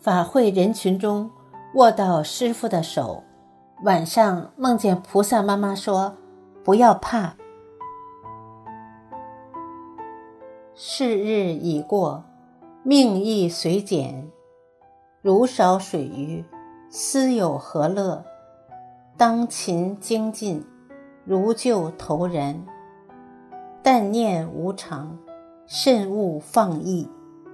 法会人群中握到师父的手，晚上梦见菩萨妈妈说不要怕。是日已过，命亦随减，如少水鱼，斯有何乐？当勤精进，如旧投然。但念无常，慎勿放逸。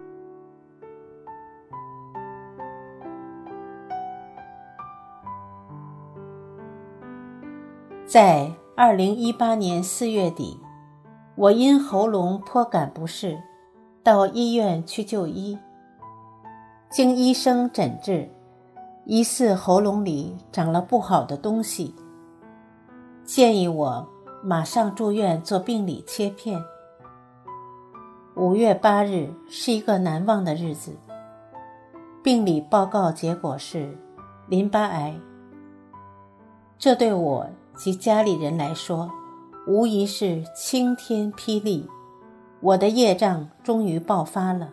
在2018年4月底，我因喉咙颇感不适，到医院去就医。经医生诊治，疑似喉咙里长了不好的东西，建议我马上住院做病理切片。5月8日是一个难忘的日子，病理报告结果是淋巴癌。这对我及家里人来说，无疑是晴天霹雳，我的业障终于爆发了。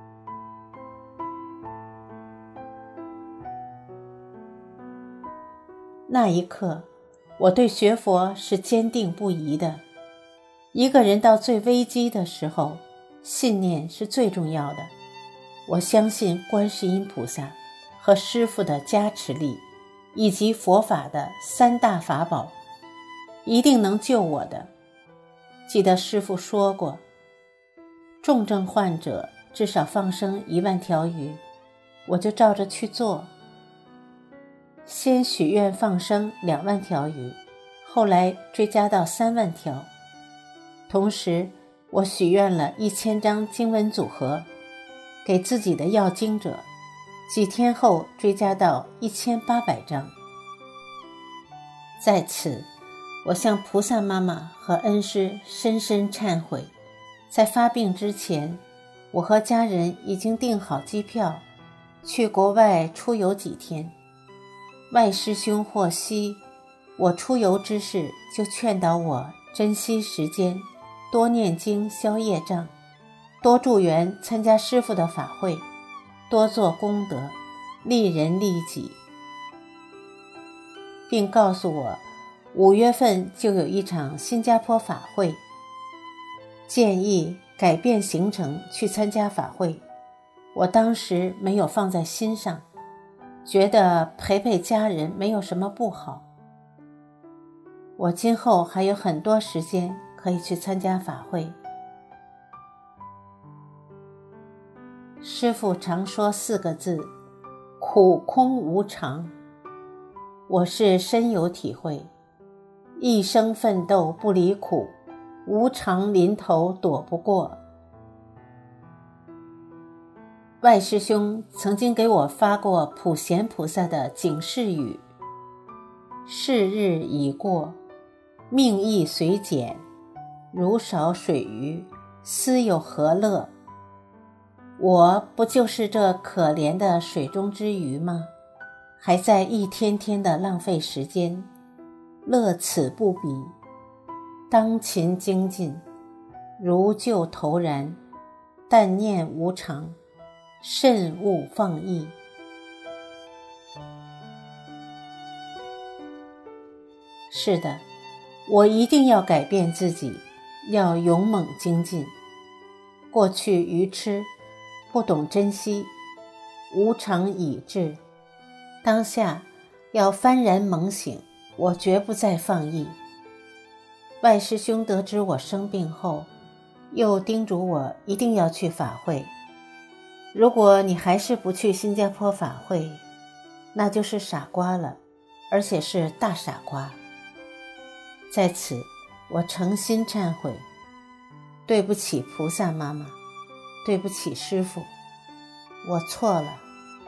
那一刻，我对学佛是坚定不移的。一个人到最危机的时候，信念是最重要的。我相信观世音菩萨和师父的加持力，以及佛法的3大法宝，一定能救我的。记得师父说过，重症患者至少放生1万条鱼，我就照着去做。先许愿放生2万条鱼，后来追加到3万条。同时我许愿了1000张经文组合给自己的要经者，几天后追加到1800张。在此，我向菩萨妈妈和恩师深深忏悔。在发病之前，我和家人已经订好机票，去国外出游几天。外师兄获悉我出游之事，就劝导我珍惜时间，多念经消业障，多助缘参加师父的法会，多做功德，利人利己，并告诉我5月份就有一场新加坡法会，建议改变行程去参加法会。我当时没有放在心上，觉得陪陪家人没有什么不好。我今后还有很多时间可以去参加法会。师父常说4个字，苦空无常。我是深有体会，一生奋斗不离苦，无常临头躲不过。外师兄曾经给我发过普贤菩萨的警示语：是日已过，命亦随减，如少水鱼，斯有何乐？我不就是这可怜的水中之鱼吗？还在一天天的浪费时间，乐此不彼。当勤精进，如旧投然，但念无常，慎勿放逸。是的，我一定要改变自己，要勇猛精进。过去愚痴，不懂珍惜，无常已至，当下要幡然猛醒，我绝不再放逸。外师兄得知我生病后，又叮嘱我一定要去法会。如果你还是不去新加坡法会，那就是傻瓜了，而且是大傻瓜。在此，我诚心忏悔，对不起菩萨妈妈，对不起师父，我错了。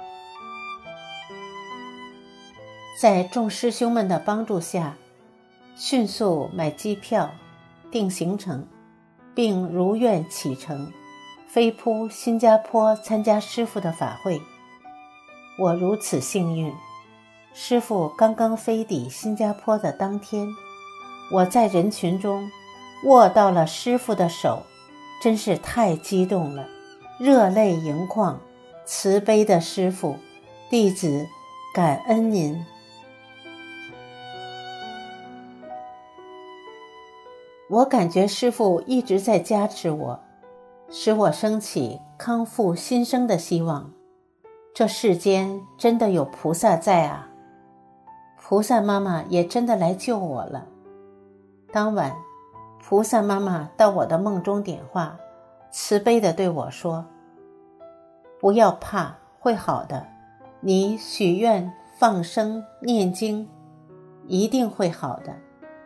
在众师兄们的帮助下，迅速买机票，定行程，并如愿启程，飞扑新加坡参加师父的法会。我如此幸运，师父刚刚飞抵新加坡的当天，我在人群中握到了师父的手，真是太激动了，热泪盈眶， 慈悲的师父，弟子感恩您。我感觉师父一直在加持我，使我升起康复新生的希望。这世间真的有菩萨在啊！菩萨妈妈也真的来救我了。当晚，菩萨妈妈到我的梦中点化，慈悲地对我说：不要怕，会好的，你许愿、放生、念经，一定会好的。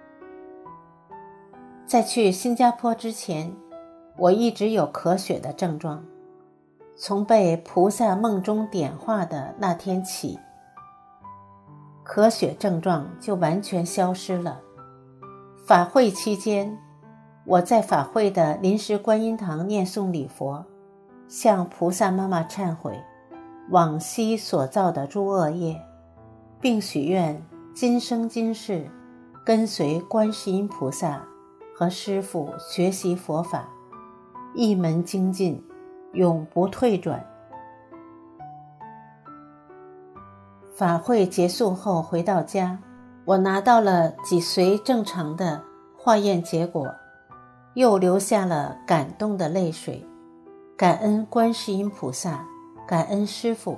在去新加坡之前，我一直有咳血的症状，从被菩萨梦中点化的那天起，咳血症状就完全消失了。法会期间，我在法会的临时观音堂念诵礼佛，向菩萨妈妈忏悔往昔所造的诸恶业，并许愿今生今世跟随观世音菩萨和师父学习佛法，一门精进，永不退转。法会结束后回到家，我拿到了脊髓正常的化验结果，又流下了感动的泪水，感恩观世音菩萨，感恩师父。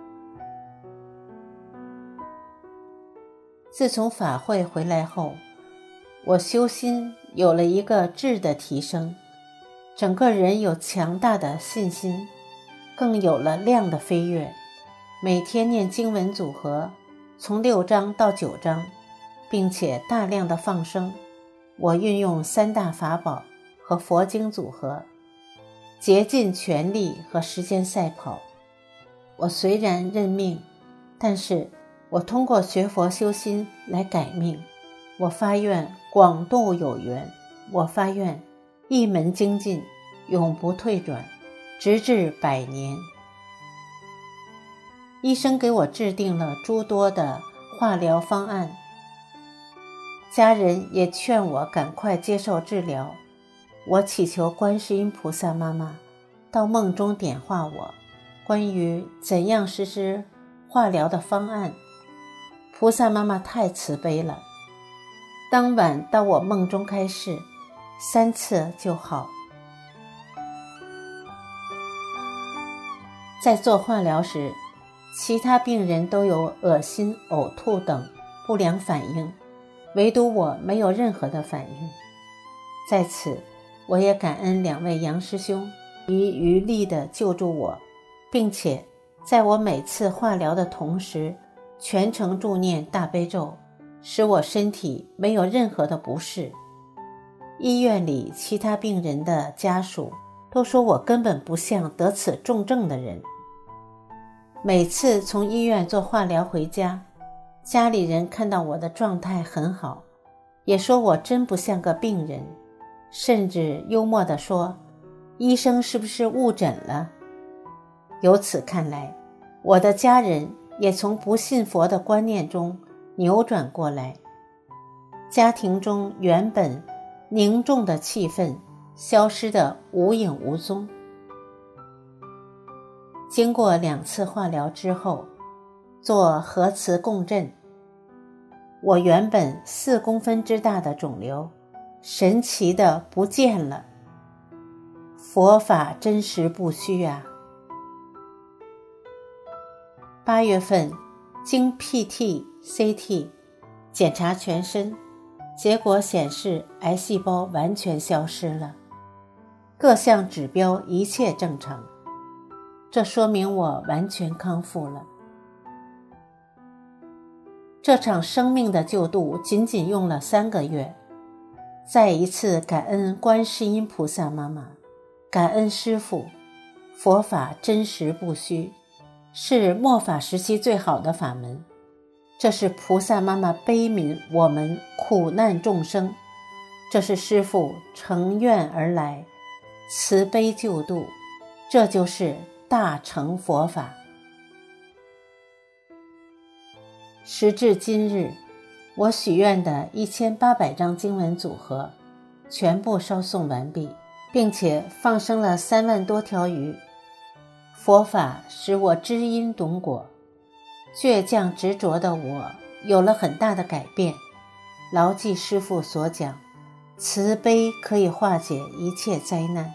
自从法会回来后，我修心有了一个质的提升，整个人有强大的信心，更有了量的飞跃。每天念经文组合，从6章到9章，并且大量的放生。我运用3大法宝和佛经组合，竭尽全力和时间赛跑。我虽然认命，但是我通过学佛修心来改命。我发愿广度有缘，我发愿一门精进，永不退转，直至100年。医生给我制定了诸多的化疗方案，家人也劝我赶快接受治疗。我祈求观世音菩萨妈妈到梦中点化我，关于怎样实施化疗的方案。菩萨妈妈太慈悲了，当晚到我梦中开示，3次就好。在做化疗时，其他病人都有恶心、呕吐等不良反应，唯独我没有任何的反应。在此，我也感恩2位杨师兄遗余力地救助我，并且在我每次化疗的同时，全程助念大悲咒，使我身体没有任何的不适。医院里其他病人的家属都说我根本不像得此重症的人。每次从医院做化疗回家，家里人看到我的状态很好，也说我真不像个病人，甚至幽默地说，医生是不是误诊了？由此看来，我的家人也从不信佛的观念中扭转过来，家庭中原本凝重的气氛消失得无影无踪。经过2次化疗之后，做核磁共振，我原本4公分之大的肿瘤神奇的不见了。佛法真实不虚啊。8月份经 PT、CT 检查全身，结果显示癌细胞完全消失了，各项指标一切正常，这说明我完全康复了。这场生命的救度仅仅用了3个月。再一次感恩观世音菩萨妈妈，感恩师父，佛法真实不虚，是末法时期最好的法门。这是菩萨妈妈悲悯我们苦难众生，这是师父乘愿而来，慈悲救度，这就是大乘佛法。时至今日，我许愿的1800张经文组合全部烧送完毕，并且放生了3万多条鱼。 佛法使我知因懂果，倔强执着的我有了很大的改变。牢记师父所讲，慈悲可以化解一切灾难。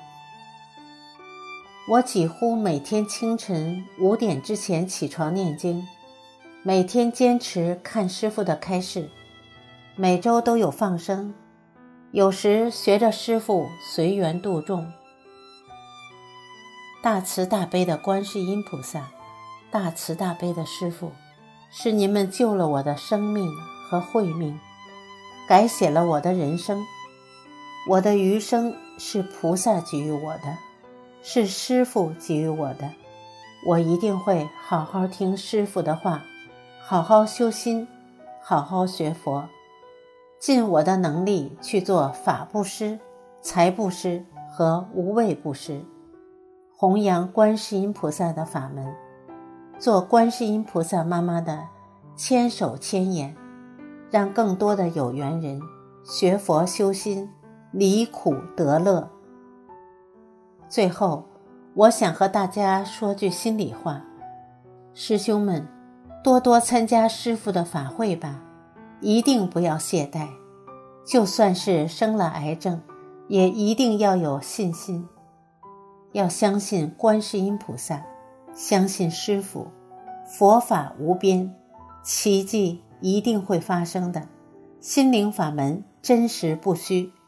我几乎每天清晨5点之前起床念经，每天坚持看师父的开示，每周都有放生，有时学着师父随缘度众。大慈大悲的观世音菩萨，大慈大悲的师父，是你们救了我的生命和慧命，改写了我的人生。我的余生是菩萨给予我的，是师父给予我的。我一定会好好听师父的话，好好修心，好好学佛，尽我的能力去做法布施、财布施和无畏布施，弘扬观世音菩萨的法门，做观世音菩萨妈妈的千手千眼，让更多的有缘人学佛修心，离苦得乐。最后，我想和大家说句心里话，师兄们，多多参加师父的法会吧，一定不要懈怠，就算是生了癌症，也一定要有信心，要相信观世音菩萨，相信师父，佛法无边，奇迹一定会发生的，心灵法门真实不虚。